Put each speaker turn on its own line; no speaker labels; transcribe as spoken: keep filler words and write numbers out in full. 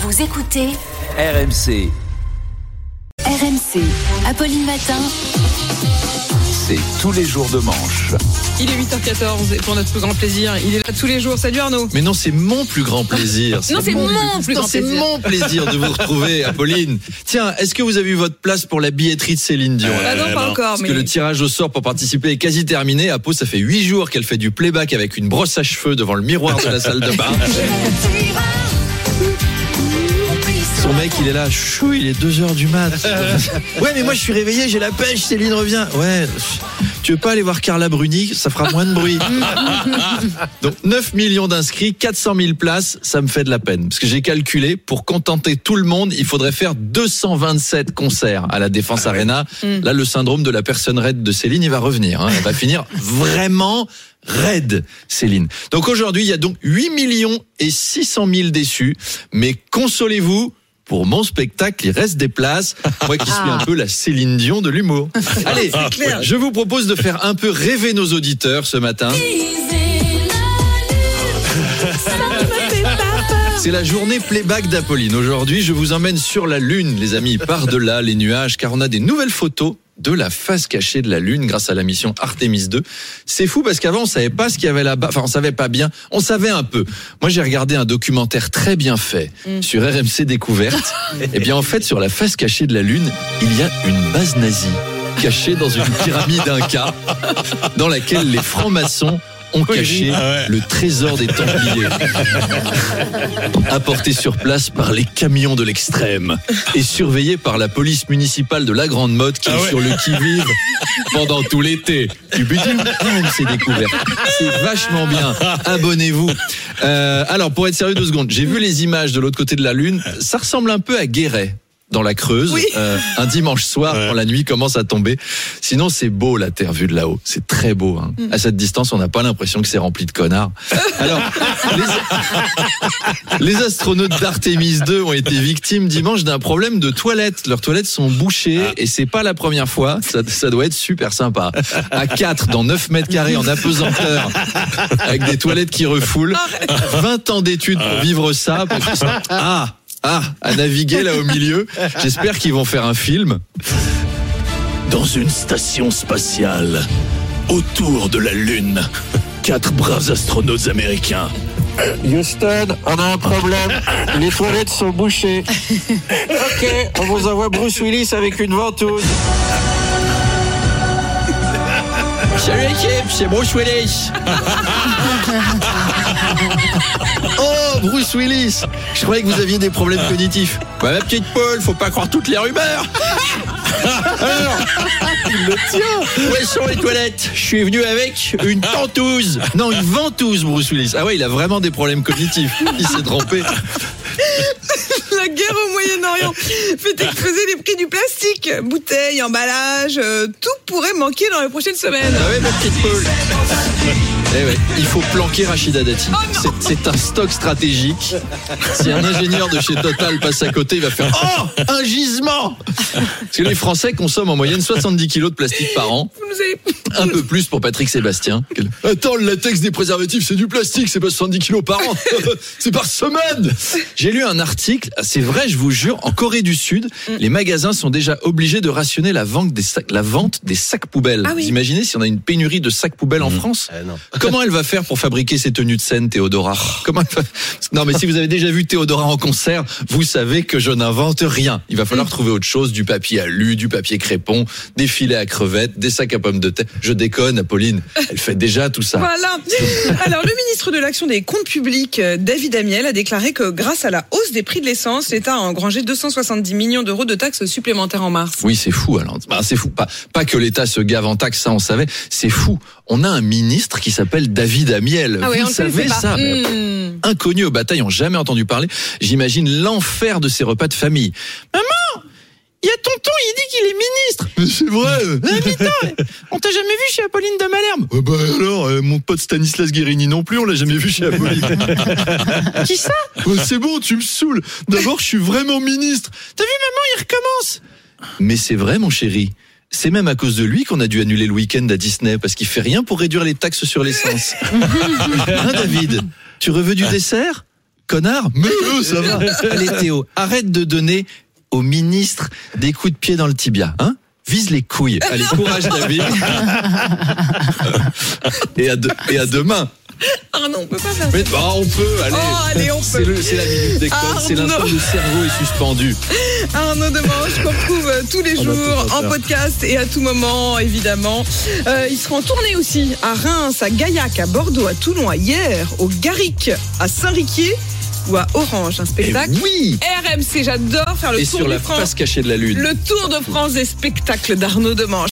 Vous écoutez
R M C.
R M C, Apolline Matin.
C'est tous les jours de manche.
Il est huit heures quatorze et pour notre plus grand plaisir, il est là tous les jours. Salut Arnaud.
Mais non, c'est mon plus grand plaisir.
Non, c'est mon, mon plus
non,
grand
c'est
plaisir.
mon plaisir de vous retrouver, Apolline. Tiens, est-ce que vous avez eu votre place pour la billetterie de Céline Dion?
Bah non, pas encore.
Parce
Mais...
que le tirage au sort pour participer est quasi terminé. Apo, ça fait huit jours qu'elle fait du playback avec une brosse à cheveux devant le miroir de la salle de bain. Son mec, il est là, chou, il est deux heures du mat. Ouais, mais moi je suis réveillé, j'ai la pêche, Céline revient. Ouais, tu veux pas aller voir Carla Bruni, ça fera moins de bruit. Donc neuf millions d'inscrits, quatre cent mille places, ça me fait de la peine. Parce que j'ai calculé, pour contenter tout le monde, il faudrait faire deux cent vingt-sept concerts à la Défense Arena. Là, le syndrome de la personne raide de Céline, il va revenir. Hein. Elle va finir vraiment... raide, Céline. Donc aujourd'hui, il y a donc huit millions et six cent mille déçus. Mais consolez-vous, pour mon spectacle, il reste des places. Moi qui suis un peu la Céline Dion de l'humour. Allez, je vous propose de faire un peu rêver nos auditeurs ce matin. C'est la journée playback d'Apolline. Aujourd'hui, je vous emmène sur la Lune, les amis, par-delà les nuages, car on a des nouvelles photos de la face cachée de la Lune grâce à la mission Artemis deux. C'est fou parce qu'avant on savait pas ce qu'il y avait là-bas, enfin on savait pas bien, on savait un peu. Moi j'ai regardé un documentaire très bien fait mm. sur R M C Découverte. Et bien en fait sur la face cachée de la Lune, il y a une base nazie cachée dans une pyramide Inca dans laquelle les francs-maçons ont caché le trésor des Templiers, apporté sur place par les camions de l'extrême et surveillé par la police municipale de la Grande Motte qui ah est ouais. sur le qui-vive pendant tout l'été. Du but c'est découvert. C'est vachement bien. Abonnez-vous. Euh, alors, pour être sérieux deux secondes, j'ai vu les images de l'autre côté de la Lune. Ça ressemble un peu à Guéret, dans la Creuse, oui. euh, un dimanche soir ouais. quand la nuit commence à tomber. Sinon, c'est beau la Terre vue de là-haut. C'est très beau. Hein. Mm. À cette distance, on n'a pas l'impression que c'est rempli de connards. Alors, les, les astronautes d'Artemis deux ont été victimes dimanche d'un problème de toilettes. Leurs toilettes sont bouchées ah. et c'est pas la première fois. Ça, ça doit être super sympa. À quatre dans neuf mètres carrés en apesanteur, avec des toilettes qui refoulent. vingt ans d'études pour vivre ça. Pour ça. Ah. Ah, à naviguer là au milieu. J'espère qu'ils vont faire un film. Dans une station spatiale, autour de la Lune, quatre braves astronautes américains.
Houston, on a un problème. Les toilettes sont bouchées. Ok, on vous envoie Bruce Willis avec une ventouse.
Salut l'équipe, c'est Bruce Willis. Oh, Bruce Willis. Je croyais que vous aviez des problèmes cognitifs. Bah, ma petite Paul, faut pas croire toutes les rumeurs. Alors, il le tient. Où sont les toilettes? Je suis venu avec une tentouse. Non, une ventouse, Bruce Willis. Ah ouais, il a vraiment des problèmes cognitifs. Il s'est trompé.
La guerre au Moyen-Orient fait exploser les prix du plastique. Bouteilles, emballages, euh, tout pourrait manquer dans les prochaines semaines.
Ah ouais, ma petite Paul. Eh ouais, il faut planquer Rachida Dati. Oh c'est, c'est un stock stratégique. Si un ingénieur de chez Total passe à côté, il va faire « Oh, un gisement !» Parce que les Français consomment en moyenne soixante-dix kilos de plastique par an.
Vous nous avez...
Un peu plus pour Patrick Sébastien. Attends, le latex des préservatifs, c'est du plastique, c'est pas soixante-dix kilos par an. C'est par semaine. J'ai lu un article, c'est vrai, je vous jure, en Corée du Sud, mm. les magasins sont déjà obligés de rationner la vente des sacs, la vente des sacs poubelles. Ah oui. Vous imaginez si on a une pénurie de sacs poubelles en mmh. France euh, non. Comment elle va faire pour fabriquer ses tenues de scène, Théodora? Comment elle va... Non, mais si vous avez déjà vu Théodora en concert, vous savez que je n'invente rien. Il va falloir mmh. trouver autre chose, du papier alu, du papier crépon, des filets à crevettes, des sacs à pommes de terre. Je déconne, Apolline. Elle fait déjà tout ça.
Voilà. Alors, le ministre de l'Action des Comptes Publics, David Amiel, a déclaré que grâce à la hausse des prix de l'essence, l'État a engrangé deux cent soixante-dix millions d'euros de taxes supplémentaires en mars.
Oui, c'est fou, alors. Bah, c'est fou. Pas, pas que l'État se gave en taxes, ça on savait. C'est fou. On a un ministre qui s'appelle David Amiel.
Ah oui,
vous savez ça? Mmh. Inconnu aux batailles, on n'a jamais entendu parler. J'imagine l'enfer de ces repas de famille. Maman, il y a tonton, il dit qu'il est ministre.
Mais c'est vrai.
Ah, putain, on t'a jamais vu chez Apolline de Malherbe?
euh, Bah alors, euh, mon pote Stanislas Guérini non plus, on l'a jamais vu chez Apolline.
Qui ça?
Bah, c'est bon, tu me saoules. D'abord, je suis vraiment ministre.
T'as vu, maman, il recommence. Mais c'est vrai, mon chéri. C'est même à cause de lui qu'on a dû annuler le week-end à Disney, parce qu'il fait rien pour réduire les taxes sur l'essence. Hein, David? Tu reveux du dessert? connard.
Mais eux, ça va.
Allez Théo, arrête de donner au ministre des coups de pied dans le tibia, hein. Vise les couilles. Allez, courage David. et, à de, et à demain.
Ah non, on peut pas faire
Mais, bah, on peut, allez.
Oh, allez, on
c'est,
peut.
le, c'est la minute des codes, c'est l'instant
Arnaud.
le cerveau est suspendu.
Arnaud Demange qu'on retrouve tous les
On a
jours
tout à
en
faire.
podcast et à tout moment, évidemment. Euh, il sera en tournée aussi à Reims, à Gaillac, à Bordeaux, à Toulon, à Hyères, au Garric, à Saint-Riquier ou à Orange. Un
Et
spectacle
oui.
R M C, j'adore faire le
Et
tour
sur
de
la
France.
face cachée de la lune.
Le tour de France des spectacles d'Arnaud Demange.